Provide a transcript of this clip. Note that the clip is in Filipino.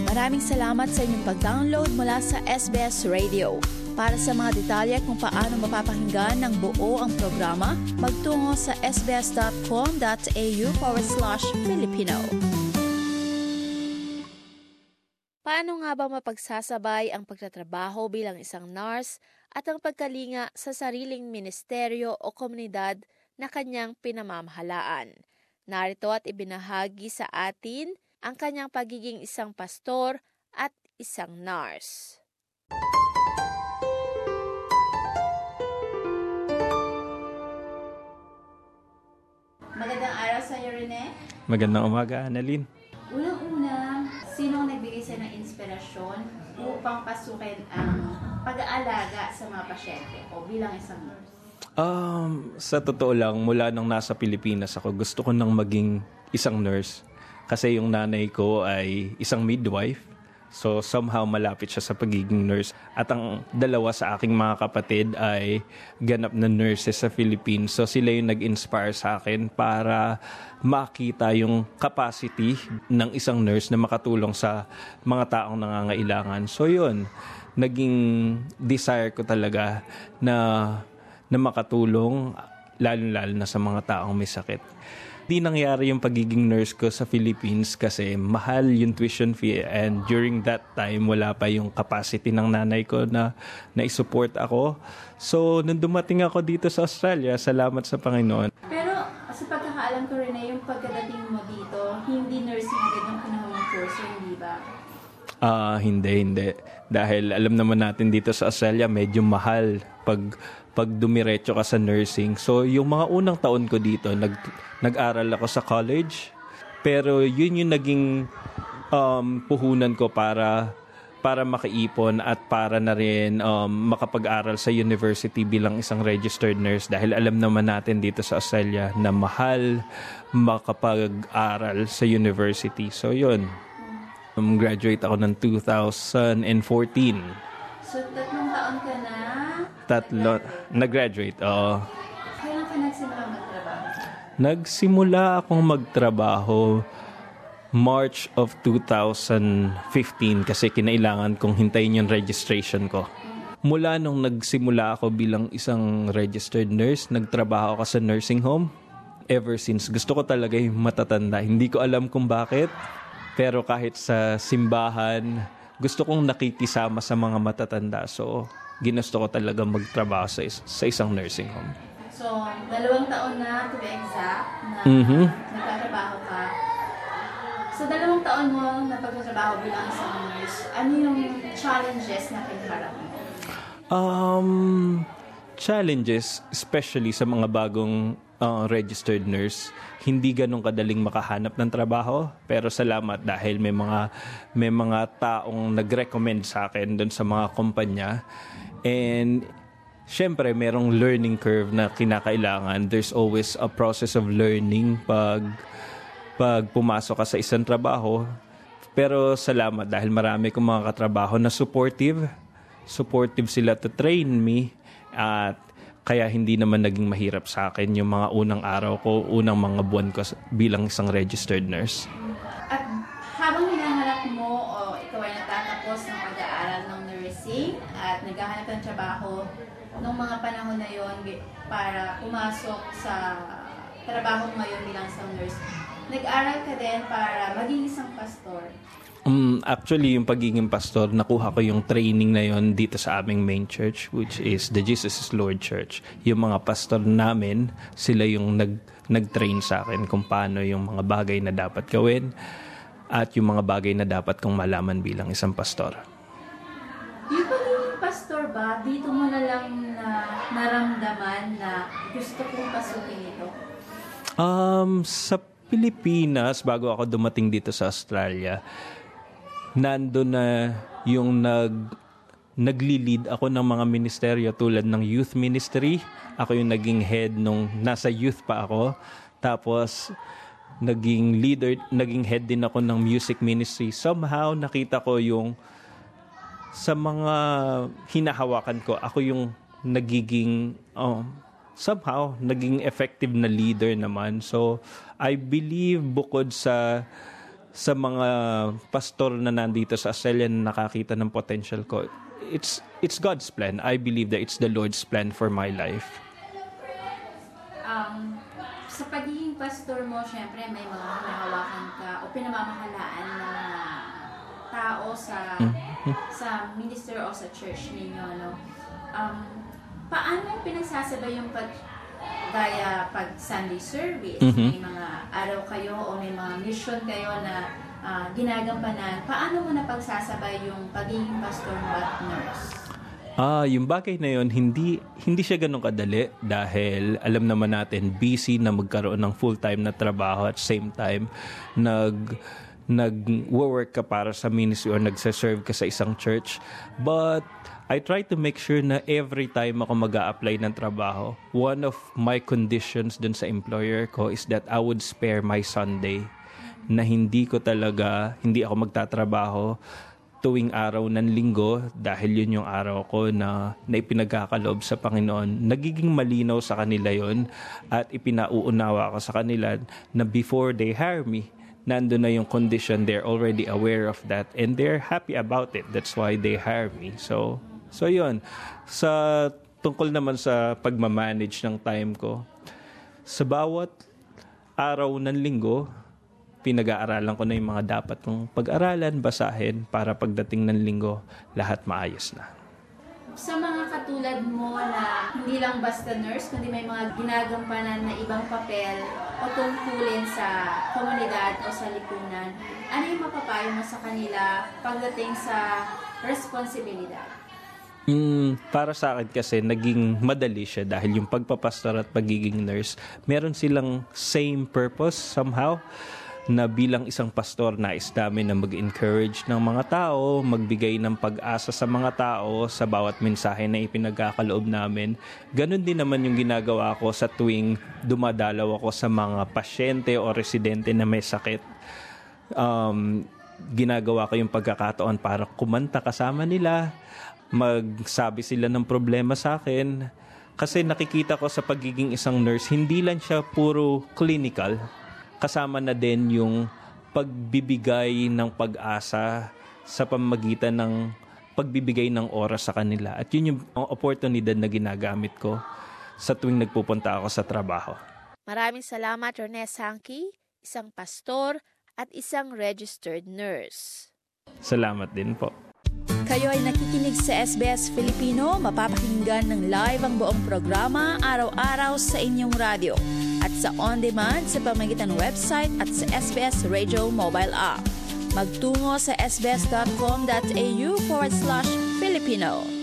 Maraming salamat sa inyong pag-download mula sa SBS Radio. Para sa mga detalye kung paano mapapakinggan ng buo ang programa, magtungo sa sbs.com.au/Filipino. Paano nga ba mapagsasabay ang pagtatrabaho bilang isang nurse at ang pagkalinga sa sariling ministeryo o komunidad na kanyang pinamamahalaan? Narito at ibinahagi sa atin ang kanyang pagiging isang pastor at isang nurse. Magandang araw sa iyo, Rene. Magandang umaga, Annalyn. Unang-una, sino ang nagbigay sa ng inspirasyon upang pasukin ang pag-aalaga sa mga pasyente o bilang isang nurse? Sa totoo lang, mula nung nasa Pilipinas ako, gusto ko nang maging isang nurse. Kasi yung nanay ko ay isang midwife. So somehow malapit siya sa pagiging nurse. At ang dalawa sa aking mga kapatid ay ganap na nurses sa Philippines. So sila yung nag-inspire sa akin para makita yung capacity ng isang nurse na makatulong sa mga taong nangangailangan. So yun, naging desire ko talaga na makatulong, lalo-lalo na sa mga taong may sakit. Hindi nangyari yung pagiging nurse ko sa Philippines kasi mahal yung tuition fee, and during that time wala pa yung capacity ng nanay ko na i-support ako. So nung dumating ako dito sa Australia, salamat sa Panginoon. Pero sa pagkakaalam ko rin na yung pagkadating mo dito, hindi nursing agad yung kinuha mong course, hindi ba? Hindi. Dahil alam naman natin dito sa Australia, medyo mahal pag dumiretso ka sa nursing. So, yung mga unang taon ko dito, nag-aral ako sa college. Pero yun yung naging puhunan ko para makaipon at para na rin makapag-aral sa university bilang isang registered nurse. Dahil alam naman natin dito sa Australia na mahal makapag-aral sa university. So, yun. Graduate ako ng 2014. So, 3 taon ka na? Nag-graduate, oo. Kailan ka nagsimula magtrabaho? Nagsimula akong magtrabaho March of 2015 kasi kinailangan kong hintayin yung registration ko. Mula nung nagsimula ako bilang isang registered nurse, nagtrabaho ako sa nursing home. Ever since, gusto ko talaga yung matatanda. Hindi ko alam kung bakit, pero kahit sa simbahan, gusto kong nakikisama sa mga matatanda. So, ginusto ko talaga magtrabaho sa isang nursing home. So, 2 taon na, to be exact, na nagtatrabaho ka. So, 2 taon mo na pagtatrabaho bilang isang nurse, ano yung challenges na kinaharap mo? Challenges, especially sa mga bagong registered nurse, hindi ganun kadaling makahanap ng trabaho, pero salamat dahil may mga taong nag-recommend sa akin doon sa mga kumpanya. And syempre merong learning curve na kinakailangan. There's always a process of learning pag pumasok ka sa isang trabaho. Pero salamat dahil marami kong mga katrabaho na supportive sila to train me, at kaya hindi naman naging mahirap sa akin yung mga unang araw ko, unang mga buwan ko bilang isang registered nurse. At habang hinahanap mo o ikaw ay natatapos ng pag-aaral ng nursing at naghahanap ng trabaho nung mga panahon na yon para pumasok sa trabaho ngayon bilang isang nurse, nag-aral ka din para maging isang pastor? Actually, yung pagiging pastor, nakuha ko yung training na yon dito sa aming main church, which is the Jesus is Lord Church. Yung mga pastor namin, sila yung nag-train sa akin kung paano yung mga bagay na dapat gawin at yung mga bagay na dapat kong malaman bilang isang pastor. Yung pagiging pastor ba, dito mo na lang naramdaman na gusto kong pasukin ito? Sa Pilipinas, bago ako dumating dito sa Australia, nando na yung nagli-lead ako ng mga ministeryo tulad ng youth ministry. Ako yung naging head nung nasa youth pa ako. Tapos naging head din ako ng music ministry. Somehow nakita ko yung sa mga hinahawakan ko, ako yung nagiging somehow naging effective na leader naman. So I believe bukod sa sa mga pastor na nandito sa Australia na nakakita ng potential ko, it's God's plan. I believe that it's the Lord's plan for my life. Sa pagiging pastor mo, syempre may mga hinahawakan ka o pinamamahalaan na mga tao sa minister o sa church ninyo, no? Paano pinagsasabay yung pag Sunday service? May mga araw kayo o may mga mission kayo na ginagampanan. Paano mo napagsasabay yung pagiging pastor mo at nurse? Yung bagay na yun, hindi siya ganun kadali dahil alam naman natin, busy na magkaroon ng full-time na trabaho at same time, nag-work ka para sa ministry or nagsaserve ka sa isang church. But I try to make sure na every time ako mag-a-apply ng trabaho, one of my conditions dun sa employer ko is that I would spare my Sunday, na hindi ako magtatrabaho tuwing araw ng linggo dahil yun yung araw ko na ipinagkakaloob sa Panginoon. Nagiging malinaw sa kanila yun at ipinauunawa ko sa kanila na before they hire me, nandun na yung condition, they're already aware of that and they're happy about it. That's why they hire me. So yun. Tungkol naman sa pagmamanage ng time ko, sa bawat araw ng linggo, pinag-aaralan ko na yung mga dapat kong pag-aralan, basahin, para pagdating ng linggo, lahat maayos na. Sa mga katulad mo na hindi lang basta nurse, kundi may mga ginagampanan na ibang papel o tungkulin sa komunidad o sa lipunan, ano yung mapapayo mo sa kanila pagdating sa responsibilidad? Para sa akin kasi, naging madali siya dahil yung pagpapastor at pagiging nurse, meron silang same purpose somehow, na bilang isang pastor, nais namin na mag-encourage ng mga tao, magbigay ng pag-asa sa mga tao sa bawat mensahe na ipinagkakaloob namin. Ganon din naman yung ginagawa ko sa tuwing dumadalaw ako sa mga pasyente o residente na may sakit. Ginagawa ko yung pagkakataon para kumanta kasama nila, magsabi sila ng problema sa akin. Kasi nakikita ko sa pagiging isang nurse, hindi lang siya puro clinical, kasama na din yung pagbibigay ng pag-asa sa pamamagitan ng pagbibigay ng oras sa kanila. At yun yung oportunidad na ginagamit ko sa tuwing nagpupunta ako sa trabaho. Maraming salamat, Rene Sankey, isang pastor at isang registered nurse. Salamat din po. Kayo ay nakikinig sa SBS Filipino, mapapakinggan ng live ang buong programa araw-araw sa inyong radyo at sa on-demand sa pamamagitan ng website at sa SBS Radio mobile app. Magtungo sa sbs.com.au/Filipino.